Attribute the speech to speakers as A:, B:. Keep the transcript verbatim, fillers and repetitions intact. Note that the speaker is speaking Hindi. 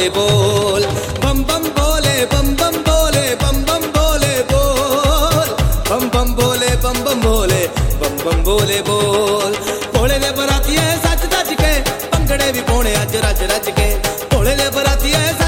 A: बोले बोल, बम बम बोले बम बम बोले, बम बम बोले बोल, बम बम बोले बम बम बोले, बम बम बोले बोल। भोले दे बराती है सच सच के, भंगड़े भी पाने अज रज रज के, भोले दे बराती है